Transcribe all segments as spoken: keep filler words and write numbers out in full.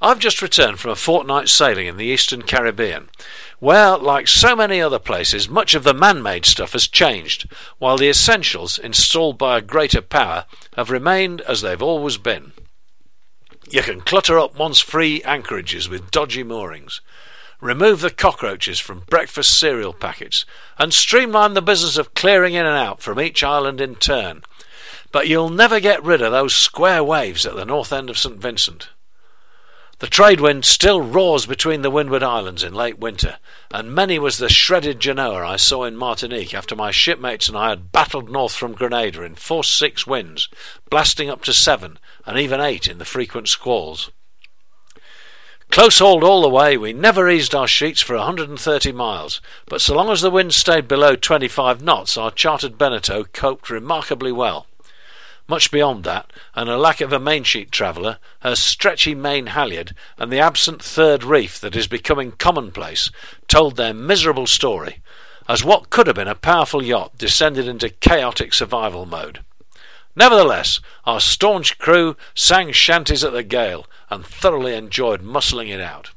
I've just returned from a fortnight's sailing in the Eastern Caribbean, where, like so many other places, much of the man-made stuff has changed, while the essentials, installed by a greater power, have remained as they've always been. You can clutter up once free anchorages with dodgy moorings, remove the cockroaches from breakfast cereal packets, and streamline the business of clearing in and out from each island in turn, but you'll never get rid of those square waves at the north end of St Vincent. The trade wind still roars between the Windward Islands in late winter, and many was the shredded Genoa I saw in Martinique after my shipmates and I had battled north from Grenada in force six winds, blasting up to seven and even eight in the frequent squalls. Close-hauled all the way, we never eased our sheets for a hundred and thirty miles, but so long as the wind stayed below twenty-five knots, our chartered Beneteau coped remarkably well. Much beyond that, and a lack of a mainsheet traveller, her stretchy main halyard, and the absent third reef that is becoming commonplace, told their miserable story, as what could have been a powerful yacht descended into chaotic survival mode. Nevertheless, our staunch crew sang shanties at the gale, and thoroughly enjoyed muscling it out.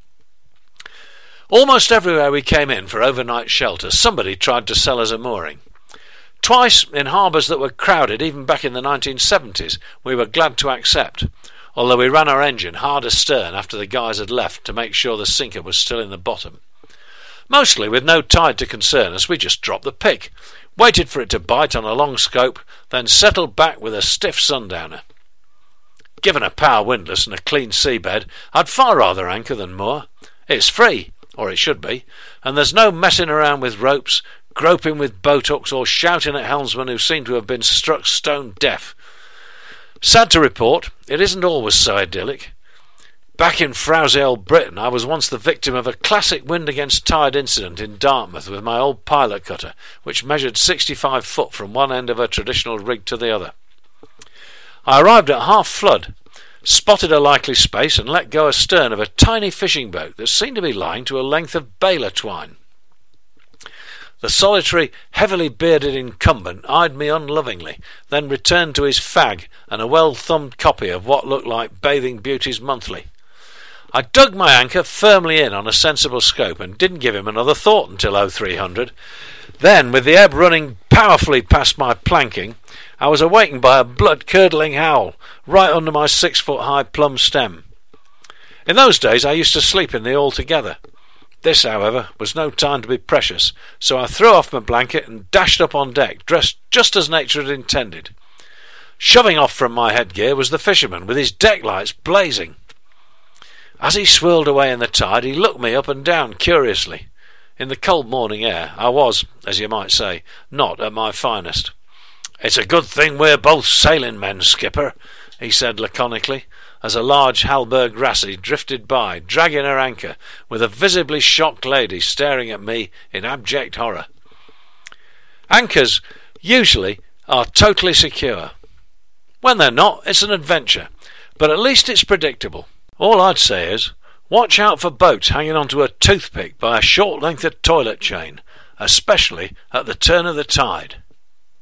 Almost everywhere we came in for overnight shelter, somebody tried to sell us a mooring. Twice, in harbours that were crowded even back in the nineteen seventies, we were glad to accept, although we ran our engine hard astern after the guys had left to make sure the sinker was still in the bottom. Mostly with no tide to concern us, we just dropped the pick, waited for it to bite on a long scope, then settled back with a stiff sundowner. Given a power windlass and a clean seabed, I'd far rather anchor than moor. It's free, or it should be, and there's no messing around with ropes, groping with boat hooks, or shouting at helmsmen who seem to have been struck stone deaf. Sad to report, it isn't always so idyllic. Back in frowsy old Britain, I was once the victim of a classic wind against tide incident in Dartmouth with my old pilot cutter, which measured sixty-five foot from one end of her traditional rig to the other. I arrived at half flood, spotted a likely space, and let go astern of a tiny fishing boat that seemed to be lying to a length of baler twine. The solitary, heavily bearded incumbent eyed me unlovingly, then returned to his fag and a well-thumbed copy of what looked like Bathing Beauty's Monthly. I dug my anchor firmly in on a sensible scope and didn't give him another thought until oh three hundred. Then, with the ebb running powerfully past my planking, I was awakened by a blood-curdling howl right under my six-foot-high plumb stem. In those days I used to sleep in the Altogether. This, however, was no time to be precious, so I threw off my blanket and dashed up on deck, dressed just as nature had intended. Shoving off from my headgear was the fisherman, with his deck lights blazing. As he swirled away in the tide, he looked me up and down curiously. In the cold morning air, I was, as you might say, not at my finest. "It's a good thing we're both sailing men, skipper," he said laconically, as a large Halberg Rassie drifted by, dragging her anchor, with a visibly shocked lady staring at me in abject horror. Anchors, usually, are totally secure. When they're not, it's an adventure, but at least it's predictable. All I'd say is, watch out for boats hanging onto a toothpick by a short length of toilet chain, especially at the turn of the tide.